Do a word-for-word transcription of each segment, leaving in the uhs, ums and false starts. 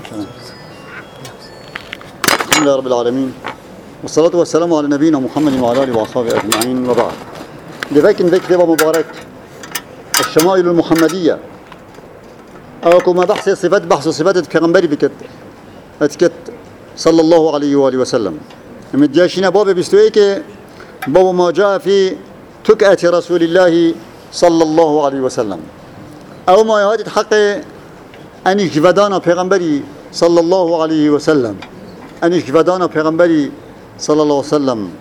الحمد لله رب العالمين والصلاة والسلام على نبينا محمد وعلى آله وأصحابه أجمعين وبعد. لذلك ذكر مبارك الشمائل المحمدية أو كما بحث صفات بحث صفات البيغمبري بكت اتكت صلى الله عليه وآله وسلم. متجاشين باب بستويك باب ما جاء في تكأة رسول الله صلى الله عليه وسلم أو ما يهدد حق أن يجفدان بيغمبري صلى الله عليه وسلم أن يجفدان بيغمبري صلى الله عليه وسلم.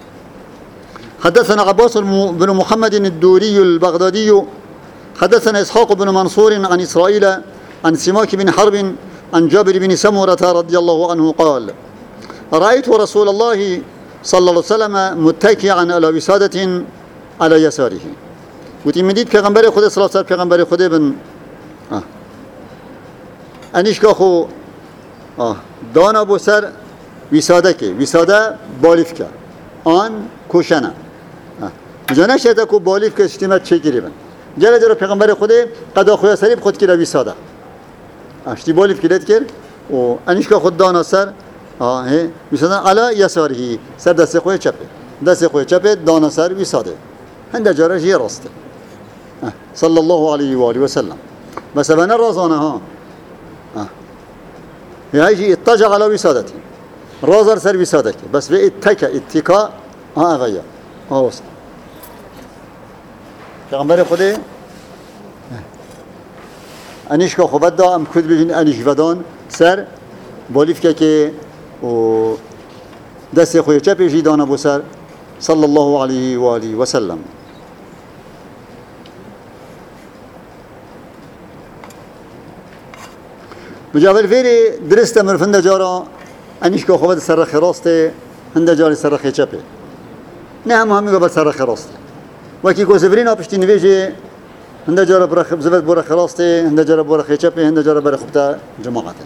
حدثنا عباس بن محمد الدوري البغدادي حدثنا إسحاق بن منصور عن إسرائيل عن سماك بن حرب عن جابر بن سمرة رضي الله عنه قال رأيت رسول الله صلى الله عليه وسلم متكئا على وسادة على يساره. وتمديد پیغمبر خدا صلى الله عليه وسلم پیغمبر خدا بن آه. انیش که خو آه. دانا بو سر وساده که وساده بالیف که آن کوشنه جانه شده که بالیف که اشتیمت چه گیری بن جل جل پیغمبر خدا قدا خویا سریب خود کرده وساده اشتی بالیف کرد کرد و انیش که خود دانا سر آه وساده علی یساره سر دست خوی چپه دست خوی چپه دانا سر وساده هنده جارش یه راسته صلى الله عليه وآله وسلم. بس بنا الرازانة ها يجي اتجع على وسادته رازر سر وسادته بس باتكا اتكاء ها غير ها وصل پیغمبر خدا انیش که خوبت دا ام کد ببین انیش ودان سر بالیف که که دست خوی چپی جیدان ابو سر صلى الله عليه وآله وسلم. بجاور فيري درست مرفند جارا انیش که خوبت سر خراسته هنده جاری سر خیچپه نه هم همی قبل سر خراسته وکی کو زبرین آپشتی نویجه هنده جارا برا زبط برا خراسته هنده جارا برا خیچپه هنده جارا برا خبتا جماعته.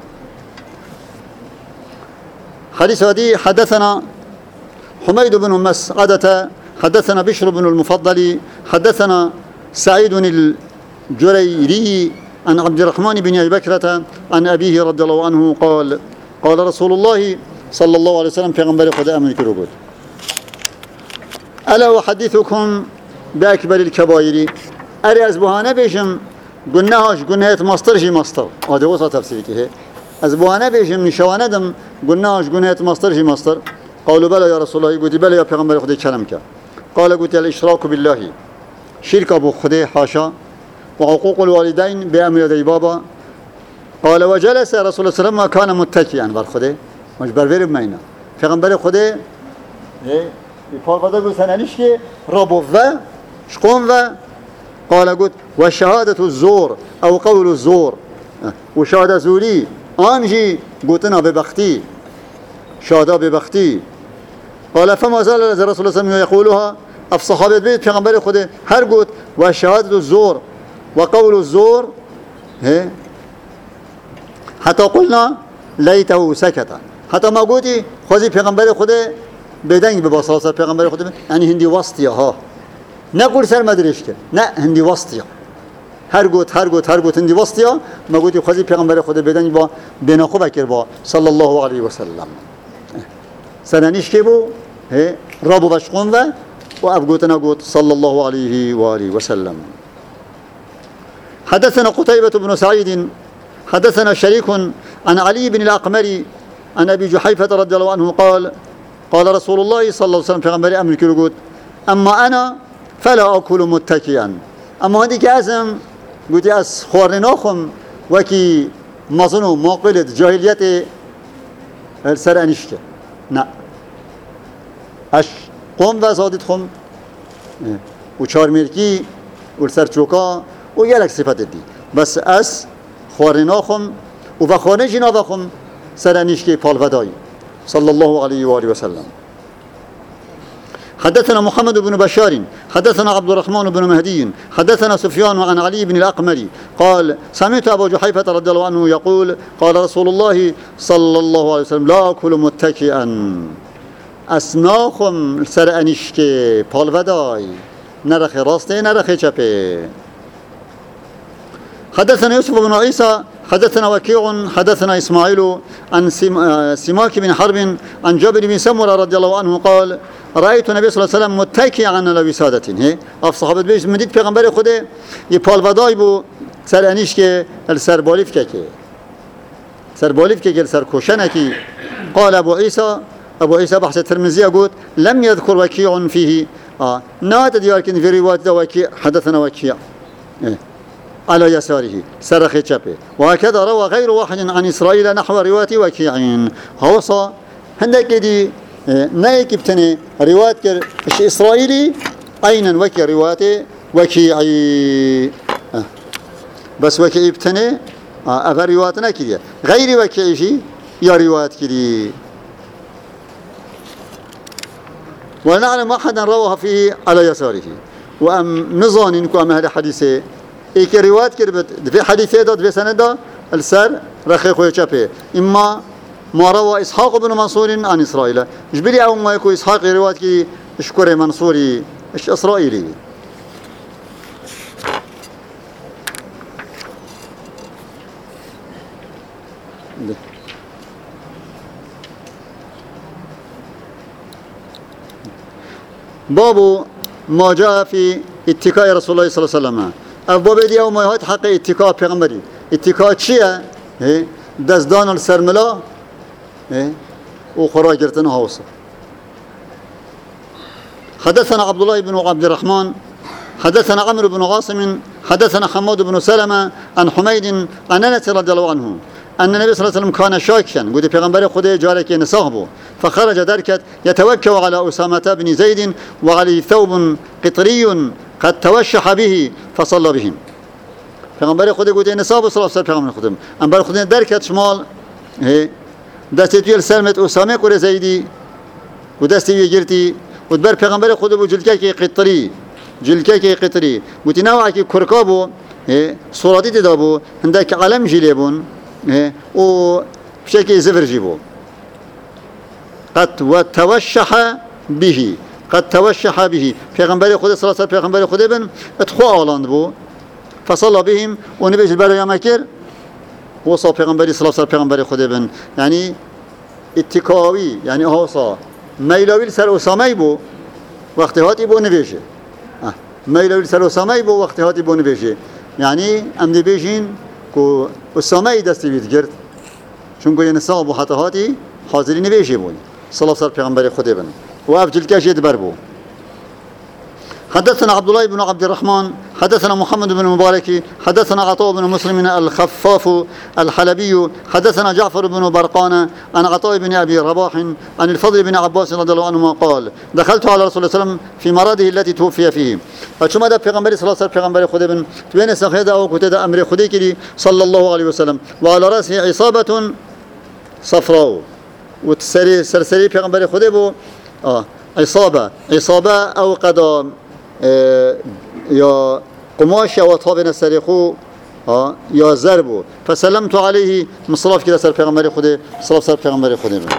حديث هذه حدثنا حميد بن مسعدة حدثنا بشر بن المفضل حدثنا سعيد الجريري عن عبد الرحمن بن أبي بكرة عن أبيه رضي الله عنه قال قال رسول الله صلى الله عليه وسلم پیغمبر خدا امن کرو بود ألا أحدثكم بأكبر الكبائر أري از بهانه بيشم گناهاش گناهت مستر جي مستر هذا وصل تفسيري كه از بهانه بيشم نشوانه دم گناهاش گناهت مستر جي مستر قالوا بلى يا رسول الله قلت بلى يا پیغمبر خدا كلام كه قال قلت الاشراك بالله شرك ابو خدا حاشا وعقوق الوالدين بأمر يدي بابا قال وجلس رسول الله صلى الله عليه وسلم كان متكئا بر خدا مش برور بمينا پیغمبر خدا ايه يفرض قال سنانيش كه ربو و شقوم و قال قلت وشهادة الزور او قول الزور وشهادة زوري انجي قلتنا ببختي شهادة ببختي قال فما زال رسول الله صلى الله عليه وسلم يقولها اف صحابه بيت پیغمبر خدا هر قلت وشهادة الزور وقول الزور هي حتى قلنا ليته سكت حتى ما قلتي خوزي پیغمبر خدا بدنگ بباساسه پیغمبر خدا يعني هندي وسطيا ها نقول سر مدرش که نه هندي وسطيا هر قلت هر قلت هر قلت هندي وسطيا ما قلتي خوزي پیغمبر خدا بدنگ با بناخو بکر با صلى الله عليه وسلم سنانيش که بو هي رابو بشقون و و ابقوتنا قلت صلى الله عليه وآله وسلم. حدثنا قتيبة بن سعيد حدثنا شريك عن علي بن الأقمر عن أبي جحيفة رضي الله عنه قال قال رسول الله صلى الله عليه وسلم پیغمبر امر کرد گفت اما انا فلا اكل متكئا اما هندی که ازم گویی از خوارناخم وکی مزنو ماقبلت جاهلیت سر انیشته نه اش قوم و زادت خم و چارمیرکی و سر چوکا و یلک صفت دی بس از خوارناخم و و خانه جنا بخم سر انیشته پالودای صلى الله عليه وآله وسلم. حدثنا محمد بن بشار حدثنا عبد الرحمن بن مهدي حدثنا سفيان عن علي بن الأقمر قال سمعت أبا جحيفة رضي الله عنه يقول قال رسول الله صلى الله عليه وسلم لا أكل متكئا اسناخم سر انیشته پالودای نرخ راسته نرخ چپه. حدثنا يوسف بن عيسى حدثنا وكيع حدثنا إسماعيل عن سماك بن حرب عن جابر بن سمرة رضي الله عنه قال رأيت النبي صلى الله عليه وسلم متكئا على وسادته. هي اف صحابه بيش مدید پیغمبر خدا يپال بدای بو سر انیش که سر بالیف که که سر بالیف که که سر کوشنه کی. قال ابو عيسى ابو عيسى بحث الترمذي قلت لم يذكر وكيع فيه اه نات ديار كن في روايه وكيع حدثنا وكيع على يساره سرخ چپه وهكذا روى غير واحد عن اسرائيل نحو روايه وكيع. هوصا هندك دي نايك ابتني روايه كر اسرائيلي اين وكي روايه وكيعي بس وكي ابتني اغا رواياتنا كده غير وكيع شي يا روايات كده. ونعلم احدا روها فيه على يساره وام نظن انكم ام هذا حديثه ایک روایت کرد في حديثه داد في سنده السر رخي خوي چپه اما ما روى اسحاق بن منصور عن اسرائيل جبري او ما يكون اسحاق روايت كي اشكر منصوري ايش اسرائيلي. باب ما جاء في اتكاء رسول الله صلى الله عليه وسلم. باب دي او ما هات حق اتكاء پیغمبري. اتكاء چیه؟ دزدان السرملا و خرا گرتن هاوس. حدثنا عبد الله بن عبد الرحمن حدثنا عمرو بن عاصم حدثنا حماد بن سلمة عن حميد عن انس رضي الله عنه أن النبي صلى الله عليه وسلم كان شاكيا قد پیغمبر خدا جارك نصاحبه فخرج دركت يتوكل على أسامة بن زيد وعليه ثوب قطري قد توشح به فصلى بهم. پیغمبر خدا قد نصاحبه صلى الله عليه وسلم پیغمبر خدا انبر خدا دركت شمال دستي سلمت أسامة كور زيدي ودستي يجرتي ودبر پیغمبر خدا بو جلكي قطري جلكي قطري قد نوعك كركابو صوراتي تدابو عندك علم جليبون و بشكل زفر جيبو قد وتوشح به قد توشح به پیغمبر خدا صلى الله عليه وسلم پیغمبر خدا بن اتخوا آلاند بو فصلى بهم و نبيش البرای مکر وصا پیغمبر صلى الله عليه وسلم پیغمبر خدا بن يعني اتکاوی يعني هوصا میلاوی سر اسامه بو وقتی هاتی بو نبیشه میلاوی سر اسامه بو وقتی هاتی بو نبیشه يعني ام نبیشین کو اسامه دستی بید گرد چون که نصاب و حتهاتی حاضری نبیشه بون صلی الله علیه پیغمبر خدا بن و افجل کش يدبر بو. حدثنا عبد الله بن عبد الرحمن حدثنا محمد بن مبارك حدثنا عطاء بن مسلم الخفاف الحلبي حدثنا جعفر بن برقان عن عطاء بن ابي رباح عن الفضل بن عباس رضي الله عنهما قال دخلت على رسول الله صلى الله عليه وسلم في مرضه التي توفي فيه. فشما ده پیغمبر صلى الله عليه وسلم پیغمبر خدا بن بين سخيده او كده امر خدا كدي صلى الله عليه وسلم وعلى راسه عصابه صفراء وتسري سرسري پیغمبر خدا بو اه عصابه عصابه او قدام اه یا قماش یا طابن سرخو یا زربو فسلمت عليه مصراف كده سر پیغمبر خدا صلاف سر پیغمبر خدا بن.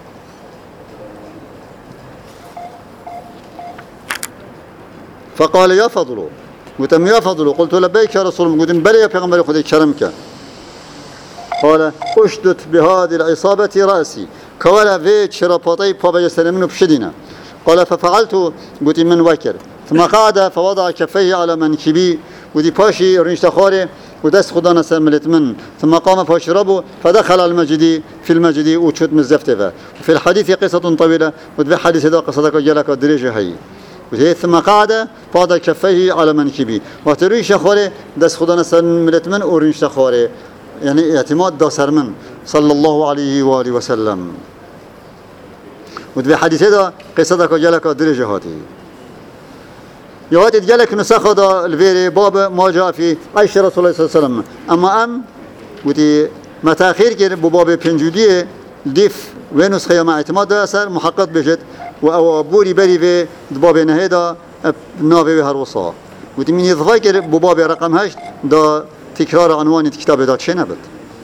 فقال يا فضل قلتم يا فضل قلت لبيك يا رسول الله قلتم بلى يا پیغمبر خدا كرمك. قال اشدت بهذه العصابة رأسي كولا في شرابطي بابا سلمنو بشدنا. قال ففعلت قلت من وكر ثم قعد فوضع كفيه على منكبي ودي باشي رنشت خاري ودست خدانا سملت من ثم قام فاشربه فدخل المسجد في المسجد وشد مزفته. وفي الحديث قصة طويلة ودي حديث هذا قصتك جلك الدريجة هي ثم قعد فوضع كفيه على منكبي وتريش خاري دست خدانا سملت من ورنشت خاري يعني اعتماد داسر من صلى الله عليه وآله وسلم. ودي حديث هذا قصتك جلك الدريجة هاتي يواتي تجلك نسخة دا الفيري باب ما جاء في عيش رسول الله صلى الله عليه وسلم. أما أم ودي متأخير كده بباب بنجودية ديف ونسخة مع اعتماد دا أثر محقق بجد و بوري بري في باب نهيدا نافي هروصا ودي من يضفاي كده بباب رقم هشت دا تكرار عنوان الكتاب دا تشي نبت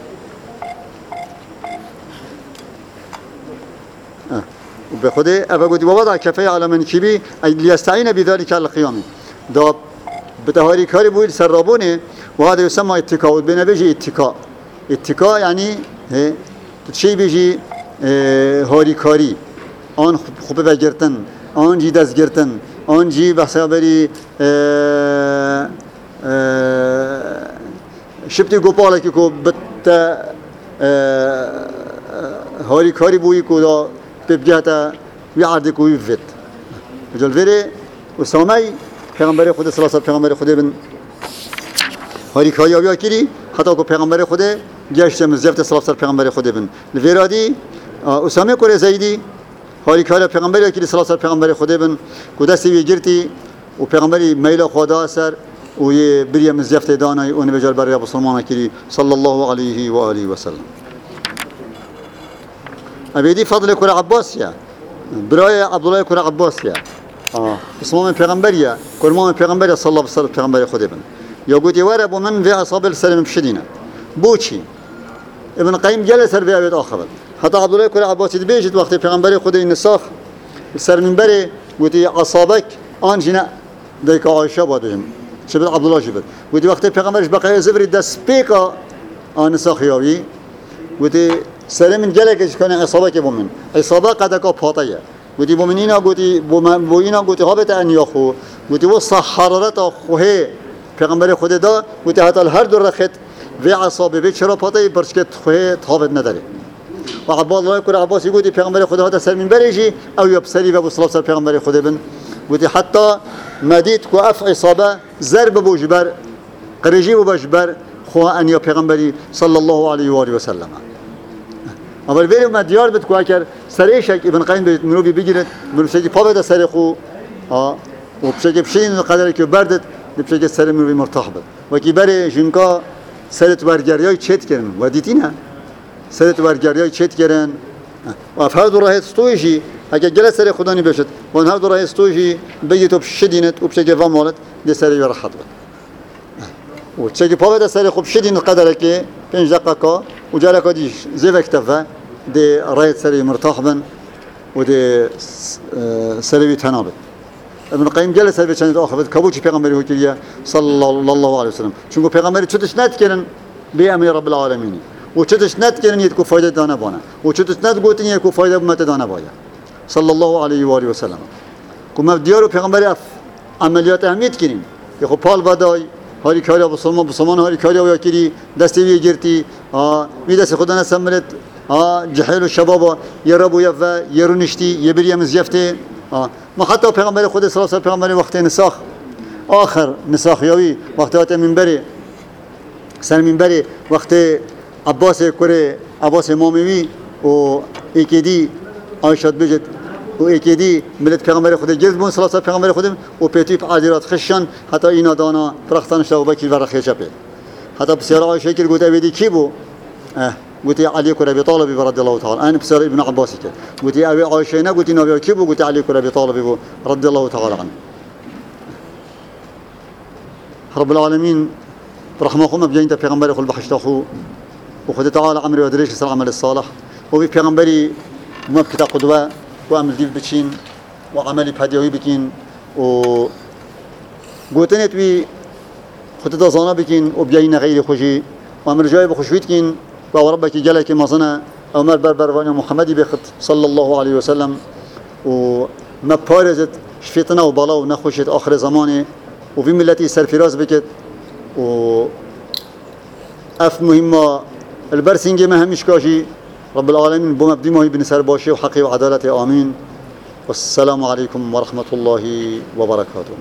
أه. وبخده أفقد ووضع كفيه على منكبي ليستعين بذلك على القيام ده بتهاري كاري بويل سرابونه وهذا يسمى اتكاء بنبيجي اتكاء اتکا یعنی چی بیجی هاری کاری آن خوب بگرتن آن جی دست گرتن آن جی بحثا بری شبتی گوپاله که کو بت هاری کاری بویی کو دا ببجهتا وی عرض کوی فت جل وری اسامی پیغمبر خود صلی الله علیه و پیغمبر خود بن هاری کاری آبیا کری حتی کو پیغمبر خود گشت مزیفت صلی الله علیه و پیغمبر خود بن لویرادی اسامی کوره زیدی هاری کاری پیغمبر کری صلی الله علیه و پیغمبر خود بن کو دستی وی گرتی و پیغمبری میل خدا سر و یه بری مزیفت دانای اون بجال برای مسلمان کری صلی الله علیه و آله و سلم ابيدي فضل كره عباسيا براي عبد الله كره عباسيا اه اسمه پیغمبريا كرمان پیغمبريا صلى الله عليه وسلم پیغمبر خود ابن يا قوتي ورا ابو من في اصحاب السلام بشدينا بوشي ابن قيم جلس في ابيات اخر حتى عبد الله كره عباسي بيجت وقت پیغمبر خود النساخ سر منبر قوتي اصابك انجنا ديك عائشه بادهم شبه عبد الله جبل قوتي وقت پیغمبرش بقى زبر دس بيكا انساخ ياوي قوتي سلام جلکش کنه عصابه که بومن عصابه قد کا پاتایه گویی بومنینا گویی بومن بوینا گویی هابت انیاخو گویی و صح حرارت خوه پیغمبر خدا دا گویی حتی هر دو رخت و عصابه به چرا پاتای برشکت خوه تابت نداره و عباد الله کره عباسی گویی پیغمبر خدا هات سر من برجی او یبسری و صلی الله پیغمبر خدا بن گویی حتی مدید کو اف عصابه ضرب بو جبر قرجی بو جبر خوه انیا پیغمبری صلی الله علیه و آله و سلم اول ولی ما دیار بد کو اگر سریش ابن قیم به منوبی بگیرد منوشی پا بده سری خو ها و بشه بشین قدری که بردت بشه سری منوبی مرتاح بد و کی بره جنکا سرت ورگریای چت کردن و دیتینا سرت ورگریای چت کردن و فرض راه استویجی اگه جلس سری خدا نی بشد و هر دو راه استویجی بگی تو شدینت و بشه و مالت دی سری راحت بد و چه پا بده سری خوب شدین قدری که پنج دقیقه و جالك ودي زي اكتفى دي رايت سري مرتاح بن ودي سري تنابت ابن القيم جلس سري كانت اخذ كابوش پیغمبري هو كيا صلى الله عليه وسلم چونكو پیغمبري چتش نت كرن بامر رب العالمين و چتش نت كرن يدكو فايده دانا بانا و چتش نت گوتن يكو فايده بمت دانا بايا صلى الله عليه واله وسلم كما ديارو پیغمبري اف عمليات اهميت كرين يخو پال بدای هاری کاری بسمان بسمان هاری کاری و یکی دستی وی گرتی آ می دست خدا نسمرت آ جهل و شباب یه ربو یه و یه رونشتی یه بری مزیفته آ ما حتی پیغمبر خود صلی الله علیه و پیغمبر وقت نساخ آخر نساخ یاوی وقت ات منبری سر منبری وقت عباس کره عباس امامی و یکی عایشه بجد و اکیدی ملت پیغمبر خود جذب بون صلی الله علیه و پیغمبر خودم و پیتیپ عادیرات خشن حتی اینا دانا فرختن شو بکی ورخی چپه حتی بسیار عایشه که گوته ویدی کی بو اه گوته علی کره ابی طالب رضی الله تعالی عنه بسیار ابن عباسی که گوته ابی عایشه نه گوته نبی کی بو گوته علی کره ابی طالب رضی الله تعالی عنه رب العالمین رحمه خم بجینت پیغمبر خود بحشت خو و خود تعالی عمر و درش سر عمل الصالح و بی پیغمبری مبکت قدوه و عمل دیو بچین و عملی پدیوی بکین و گوتنت بی خود دازانا بکین و بیاین غیر خوشی و عمل جای بخوشویت کین و ربک جل که مازنه او مر بر بروان محمدی بخط صلی الله علیه و سلم و ما پارزت شفیتنا و بالا و نخوشت آخر زمانه و بی ملتی سرفراز بکت و اف مهمه البرسنگ مهمش کاشی رب العالمين بمبدي ماهي بنسر باشي وحقي وعدالة آمين والسلام عليكم ورحمة الله وبركاته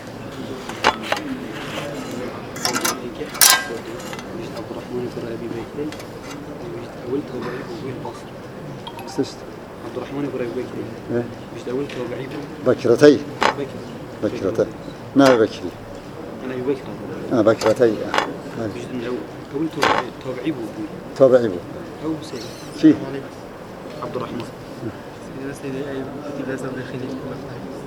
عبد الرحمن ابو ربيع ايه مش داول توقعيبه بكرتي بكر بكرتي ما بكري انا بكر اه بكرتي مش داول توقعيبه تابعيبه او سيد شي عبد الرحمن سيدي سيدي اي كتب لازم داخلي